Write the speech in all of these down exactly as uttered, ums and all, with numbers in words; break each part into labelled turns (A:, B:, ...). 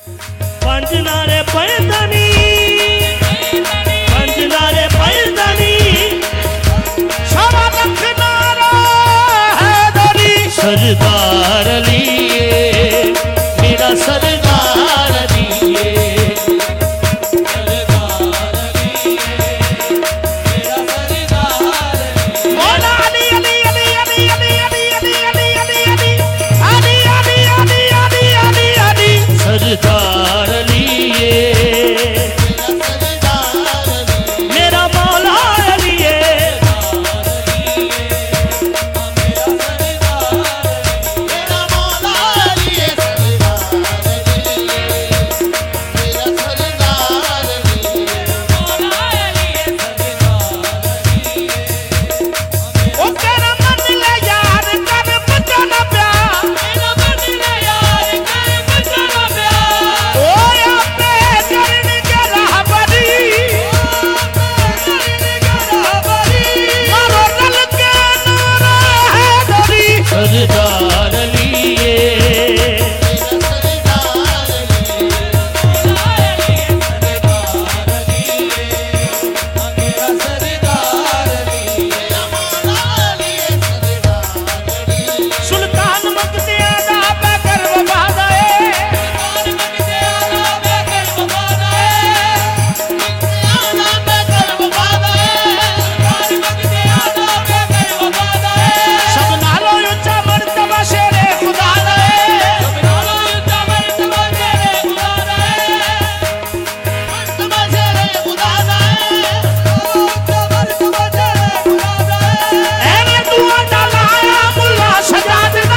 A: पंजनारे पैदानी पंजनारे पैदानी सवा लख नारा हैदरी सरदार लिए मेरा सरदार लिए सरदार लिए मेरा मौला लिए मेरा मौला लिए मेरा सरदार ओ तेरा मन ले यार कर बचाना प्यार मेरा मन ले यार कर बचाना प्यार ओ अपने चरण के रहबरी मारो रल के नारा हैदरी सरदार लिए सुल्तान मकते आदा बेकर वफादाए सब नालों ऊंचा मर्तबा शेरे खुदा दे ऐने दुआ डालाया मुल्ला सजा देना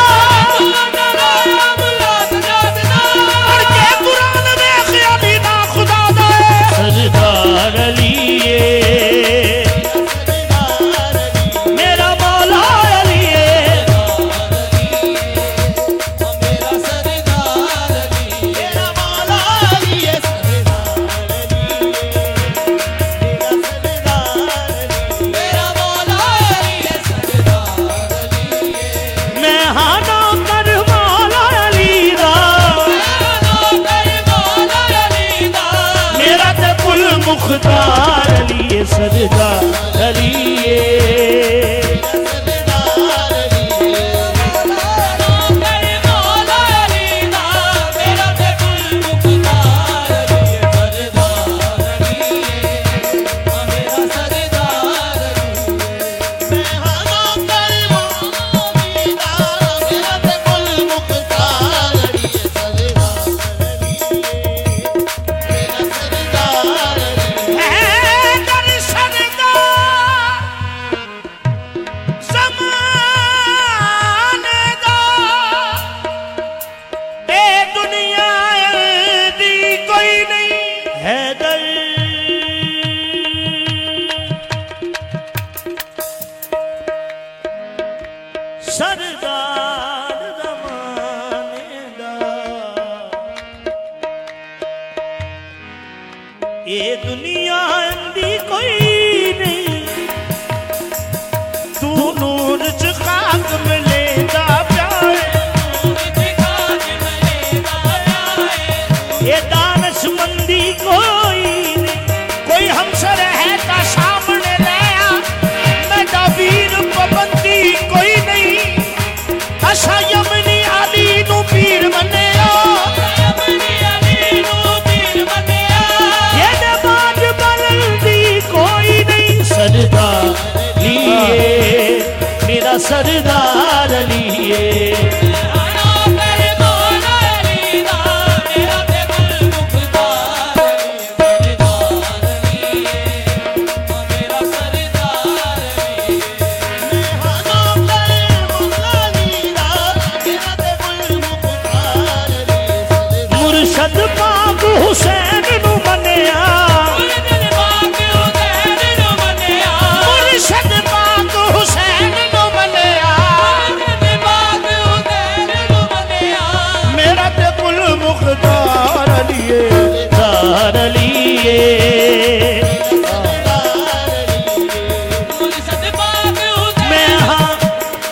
A: पढ़ के कुरान में ख्याली ना खुदा दे सरदार लिए मेरा मौला लिए मेरा सरदार मेरा मौला लिए मेरा मौला लिए मैं हाँ नौकर मौला अली दा मेरा ते कुल मुख्तार लिए सरदार लिए हैदर सरदार ज़माने दा ए दुनिया दी कोई नहीं हैदर सरदार ज़माने दा ए दुनिया दी कोई नहीं तू नूर च खाक मिलेगा प्यार ये दानशमंदी कोई नहीं कोई हमसर है ता सामने लिया मैं वीर पाबंदी कोई नहीं असा यमनी अली नू पीर मन्निया ये नमाज बलंदी कोई नहीं सरदार लिए मेरा सरदार लिए मुर्शद पाक हुसैन नु मन्निया मुर्शद पाक हुसैन नु मन्निया मेरा ते कुल मुख्तार लिए दार लिए मैं हाँ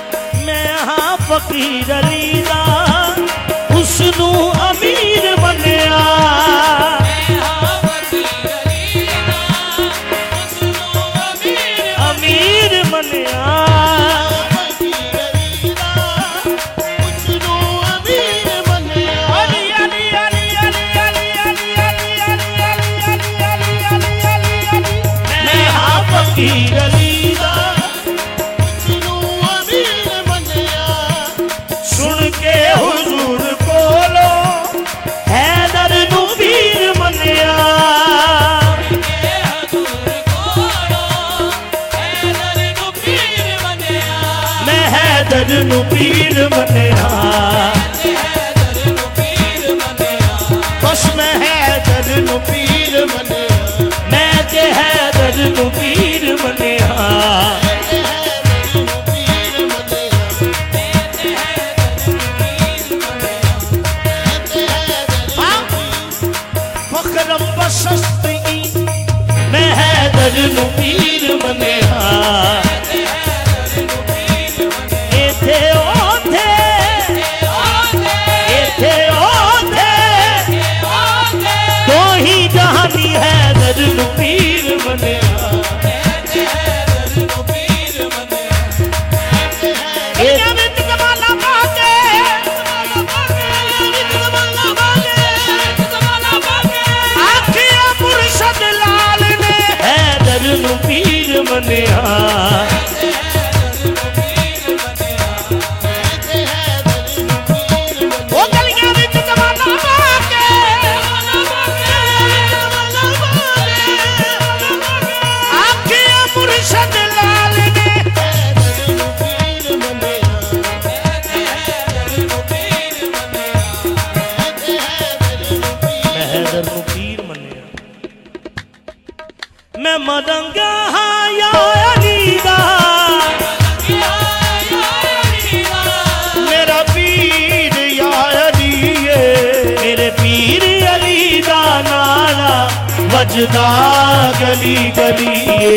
A: मैं हाँ फकीर अली दा उसनू अमीर बने नू पीर मनिया बस मैं हैदर नू पीर मनिया मैं ते हैदर नू पीर मनिया फखरम बसस्ती मैं हैदर नू पीर मनिया इथे ओथे इथे ओथे दो ही जहानी हैदर नू पीर मनिया पीर मनिया वो गलियां विच जमाना बाके आखिया मुर्शद लाल ने पीर मनिया हैदर नू पीर मनिया मैं मदंगा हाँ या अली दा मेरा पीर या अली मेरे पीर अली दा नारा वजदा गली गली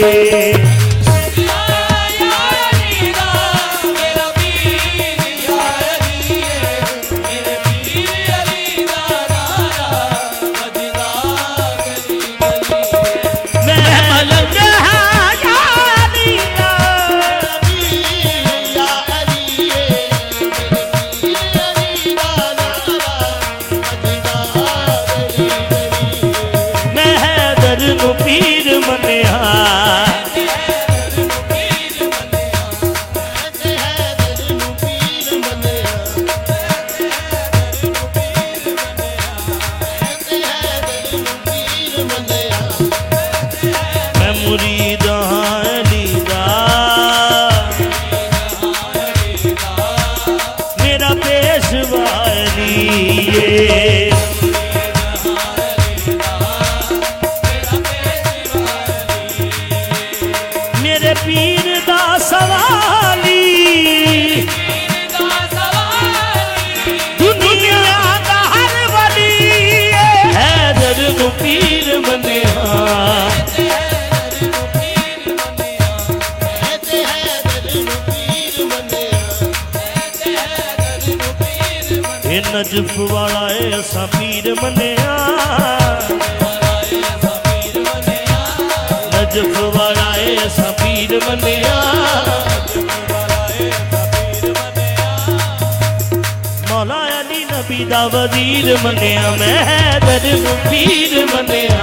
A: पीर मनिया मैं मुरीद अली दा मेरा पेशवा अली मेरे पीर दा सवाली दुनिया दा हर वली हैदर नू पीर मनिया ए नजफ वाला है असा पीर मनिया नजफ वाला है असा पीर मनिया मौला अली नबी दा वजीर मनिया मैं हैदर नू पीर मनिया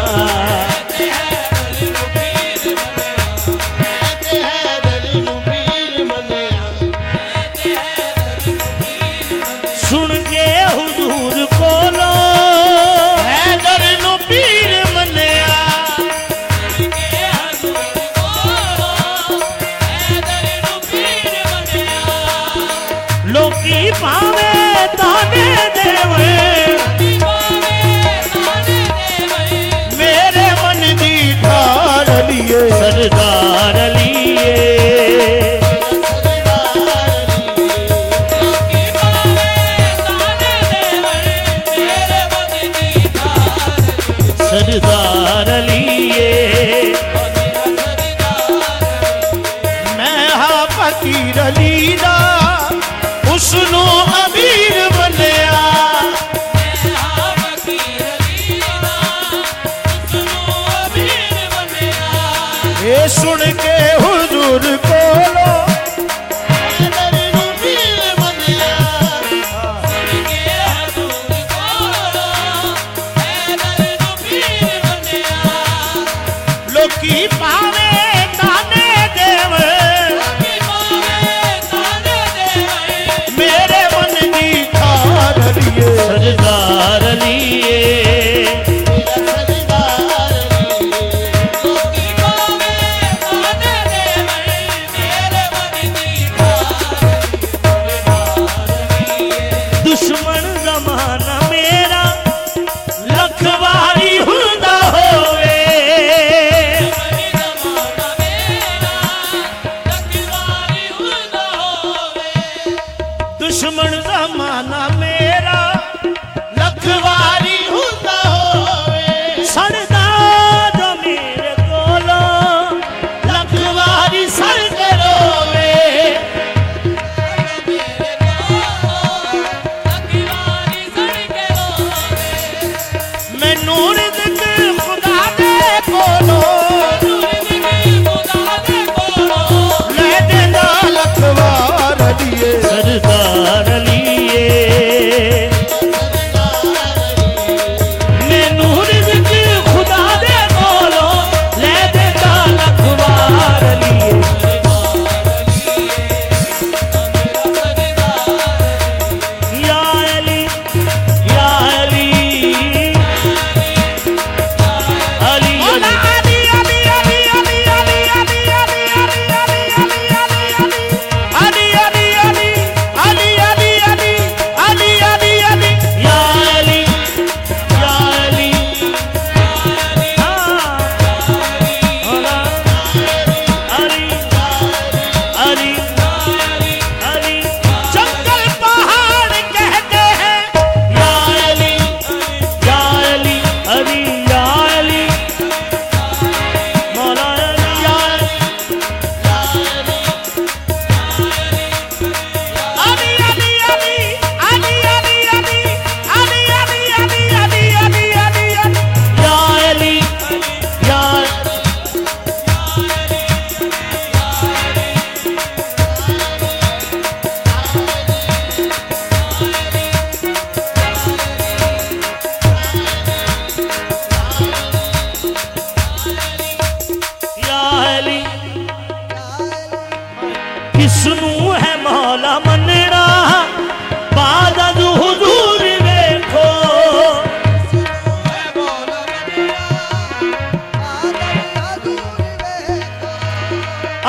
A: सुन के हुजूर कोलो हैदर नू पीर मनिया लोकी पावे ताने देवे मेरे मन दी ठार लिए सरदार लिए सरदार लिए मैं हा फकीर अली दा उसनो अमीर बनिया ये सुन के हुजूर कोलो हैदर नू पीर मनिया लोकी पावे ताने देवे मेरे मन की ठार लिए सरदार लिए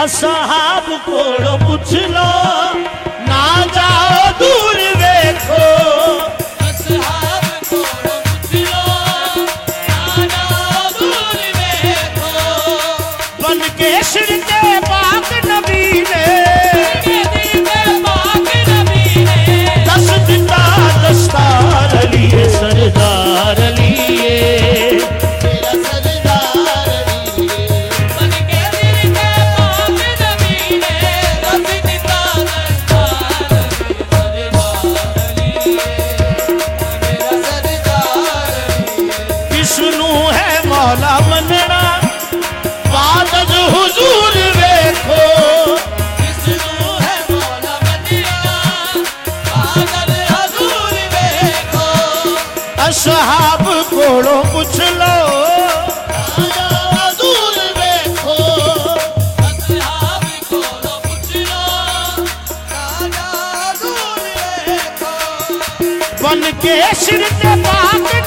A: असहाब कोड़ो पुछ लो ना जाओ दूर वेखो असहाब कोड़ो पुछ लो ना जाओ दूर वेखो बन के सिरते पाक नबी ने पाक नबी ने दस दिता दस्तार लिए सरदार लिए मौला मनना बादज हुजूर वेखो किसनू है मौला मनना बादज हुजूर वेखो असहाब कोड़ो पुछ लो हुजूर वेखो असहाब कोड़ो पुछ लो हुजूर वेखो बन के सिर ते पाक